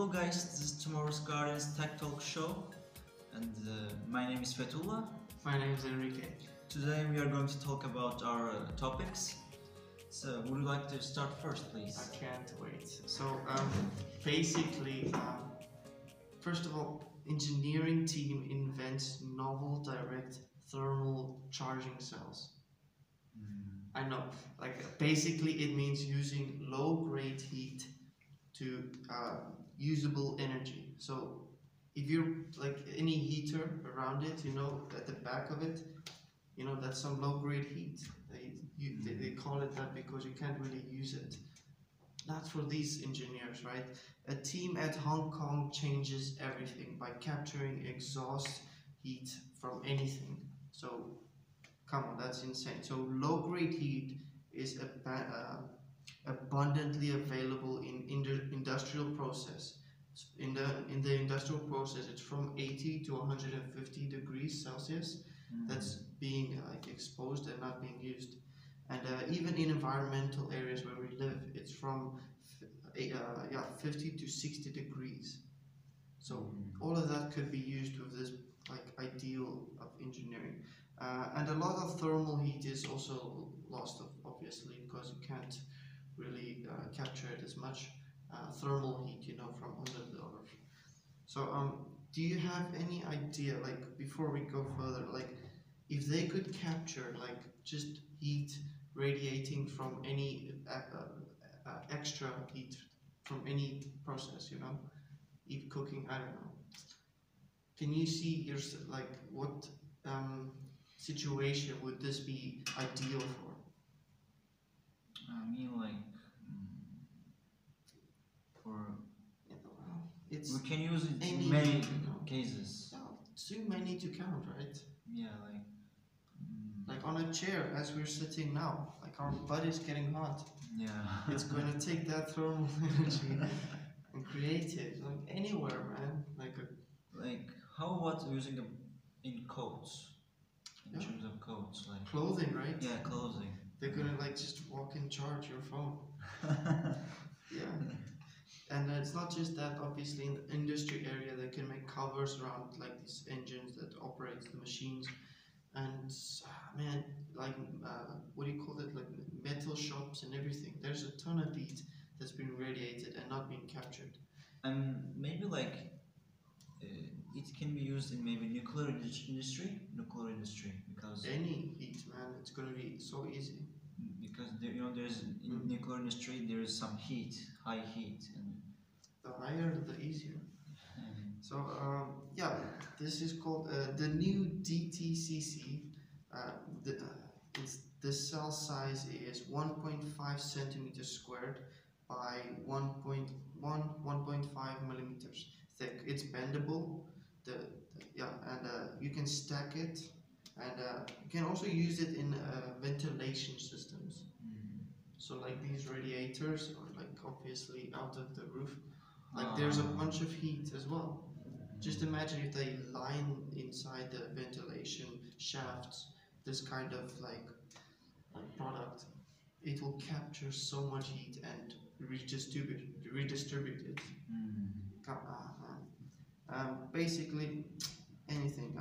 Hello guys, this is Tomorrow's Gardens Tech Talk Show, and my name is Fethullah. My name is Enrique. Today we are going to talk about our topics. So would you like to start first, please? I can't wait. So basically, first of all, engineering team invents novel direct thermal charging cells. I know, like basically it means using low-grade heat to usable energy. So if you're like any heater around it, you know, at the back of it, you know, that's some low-grade heat. They call it that because you can't really use it. Not for these engineers, right? A team at Hong Kong changes everything by capturing exhaust heat from anything. So come on, that's insane. So low-grade heat is abundantly available in industrial process. In the industrial process, it's from 80 to 150 degrees Celsius. That's being like exposed and not being used. And even in environmental areas where we live, it's from 50 to 60 degrees. So all of that could be used with this like ideal of engineering. And a lot of thermal heat is also lost, obviously, because you can't really capture it as much thermal heat, you know, from under the earth. So do you have any idea, like before we go further, like if they could capture like just heat radiating from any extra heat from any process, you know, if cooking, I don't know. Can you see your like what situation would this be ideal for? I mean, like for we can use it in many cases. No, too many to count, right? Yeah, like on a chair as we're sitting now, like our butt is getting hot. Yeah. It's going to take that thermal energy and create it like anywhere, man. Like how about using them in coats? In terms of coats, like clothing, right? Yeah, clothing. They're gonna like just walk and charge your phone. Yeah. And it's not just that, obviously in the industry area they can make covers around like these engines that operate the machines. And man, like what do you call it, like metal shops and everything, there's a ton of heat that's been radiated and not being captured. And maybe like it can be used in maybe nuclear industry because any heat, man, it's gonna be so easy. Because there, you know, there's in nuclear industry there is some heat, high heat, and the higher the easier. So yeah, this is called the new DTCC. The cell size is 1.5 centimeters squared by 1.5 millimeters thick. It's bendable. You can stack it, and you can also use it in ventilation systems. So like these radiators are like obviously out of the roof. Like there's a bunch of heat as well. Just imagine if they line inside the ventilation shafts this kind of like product, it will capture so much heat and redistribute it. Basically anything.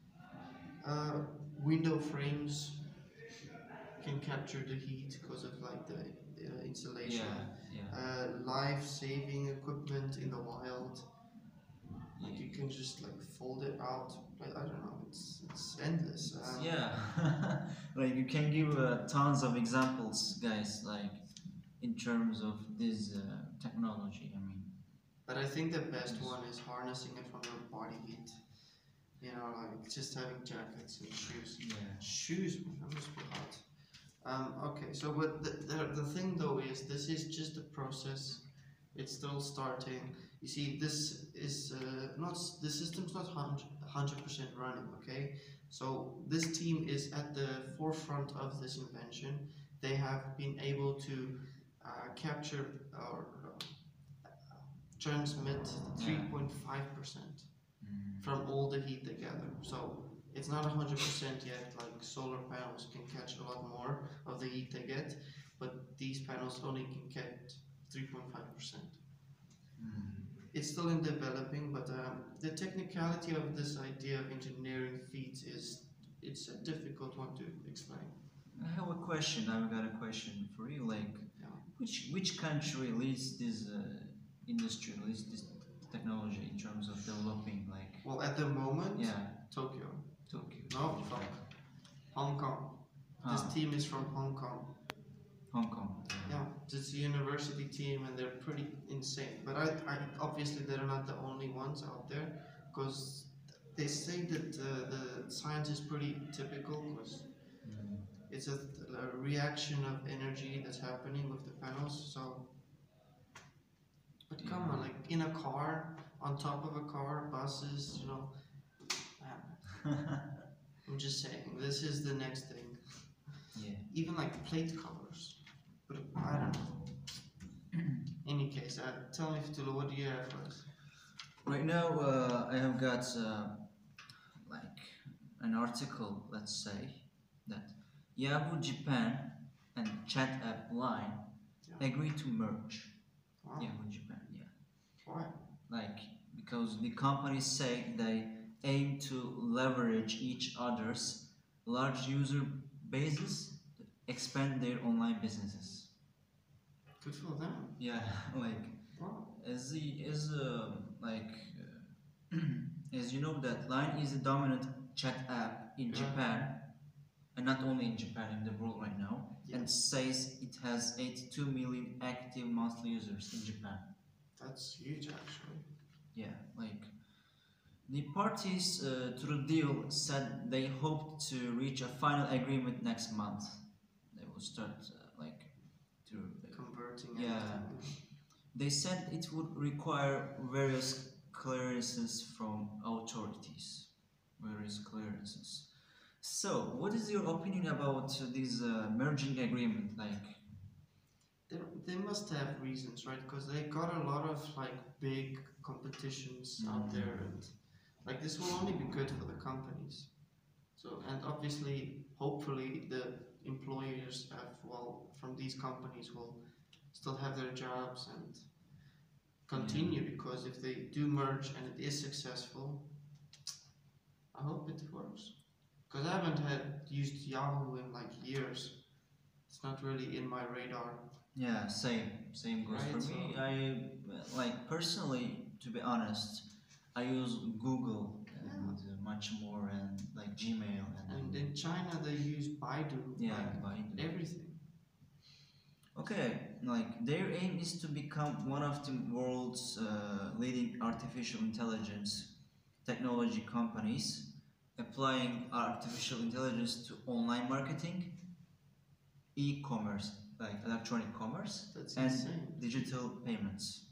Window frames can capture the heat because of like the insulation. Life-saving equipment in the wild. Like you can just like fold it out. I don't know. It's endless. Like you can give tons of examples, guys. Like in terms of this technology, I mean. But I think the best one is harnessing it from your body heat. You know, like just having jackets and shoes. Yeah. Shoes, man, that must be hot. Okay, so but the thing though is this is just a process. It's still starting. You see, this is the system's not 100% running. Okay, so this team is at the forefront of this invention. They have been able to capture or transmit 3.5% from all the heat they gather. So it's not 100% yet, like solar panels can catch a lot more of the heat they get, but these panels only can get 3.5%. it's still in developing, but the technicality of this idea of engineering feats it's a difficult one to explain. I have a question. I've got a question for you. Like, Yeah. which country leads this industry, leads this technology in terms of developing? Like, Well, at the moment, yeah, Tokyo. Tokyo. No, fuck. Hong Kong. This Ah, team is from Hong Kong. Hong Kong. Yeah, it's a university team and they're pretty insane. But I obviously they're not the only ones out there because they say that the science is pretty typical because Mm. it's a reaction of energy that's happening with the panels. So, but come on, Yeah. like in a car, on top of a car, buses, I'm just saying, this is the next thing. Yeah. Even like plate colors. But I don't know. Any case, tell me, Fitulu, what do you have for us? Right now, I have got like an article. Let's say that Yahoo Japan and Chat App Line Yeah. agree to merge. Wow. Yahoo Japan, yeah. Why? Like because the companies say they aim to leverage each other's large user bases to expand their online businesses. Good for them. Yeah, like Wow. like as you know that Line is the dominant chat app in Yeah. Japan, and not only in Japan, in the world right now, Yeah. and says it has 82 million active monthly users in Japan. That's huge, actually. Yeah, like the parties to the deal said they hoped to reach a final agreement next month. They will start to Converting Yeah. everything. They said it would require various clearances from authorities. Various clearances. So, what is your opinion about this merging agreement? Like, They must have reasons, right? Because they got a lot of like big competitions out there, and like this will only be good for the companies. So, and obviously, hopefully, the employers from these companies will still have their jobs and continue because if they do merge and it is successful, I hope it works. Because I haven't used Yahoo in like years. It's not really in my radar. yeah, same goes Right, for me. I like personally, to be honest, I use Google and much more, and like Gmail And in China, they use Baidu. yeah, Like Baidu. everything. Okay, like their aim is to become one of the world's leading artificial intelligence technology companies, applying artificial intelligence to online marketing, e-commerce, like electronic commerce, That's and insane. digital payments.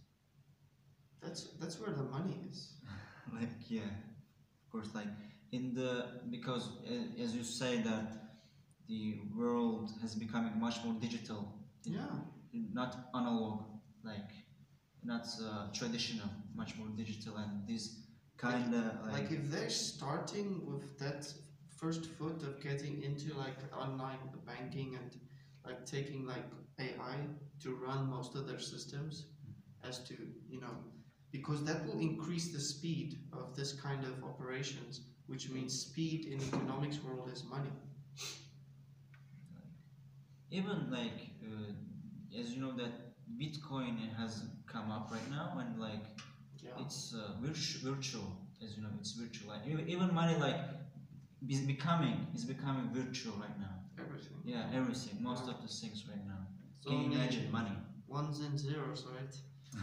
That's where the money is. Like yeah, of course, like in the because as you say that the world has becoming much more digital, Yeah. not analog, like not traditional, much more digital, and this kind of Like if they're starting with that first foot of getting into like online banking and like taking like AI to run most of their systems as to, because that will increase the speed of this kind of operations, which means speed in economics world is money. even like as you know that Bitcoin has come up right now, and like Yeah. it's virtual, as you know, it's virtual. Like even money like is becoming virtual right now. Everything. Yeah, everything, most of the things right now. It's Can you only imagine money? ones and zeros, right?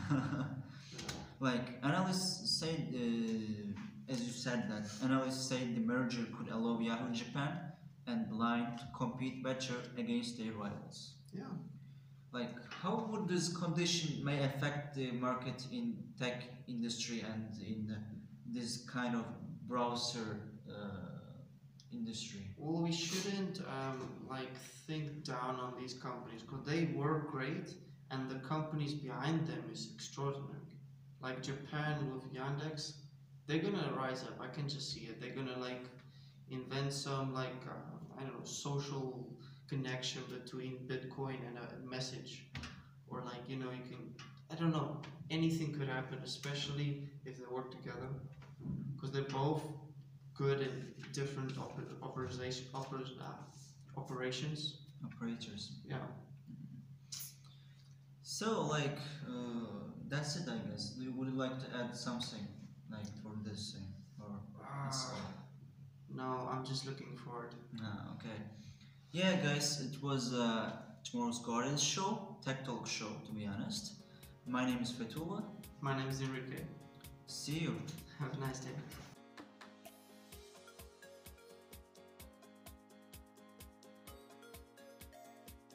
Like analysts say, as you said, that analysts say the merger could allow Yahoo Japan and Line to compete better against their rivals. Yeah. Like, how would this condition may affect the market in tech industry and in this kind of browser industry? Well, we shouldn't think down on these companies because they work great, and the companies behind them is extraordinary. Like Japan with Yandex, they're gonna rise up. I can just see it. They're gonna invent some I don't know, social connection between Bitcoin and a message, or you can I don't know, anything could happen, especially if they work together, because they're both good in different operations. Operators. Yeah. So, like, that's it, I guess. Would you like to add something, like, for this thing? Or it's, No, I'm just looking forward. okay. Yeah, guys, it was Tomorrow's Guardians show, Tech Talk show, to be honest. My name is Fethullah. My name is Enrique. See you. Have a nice day.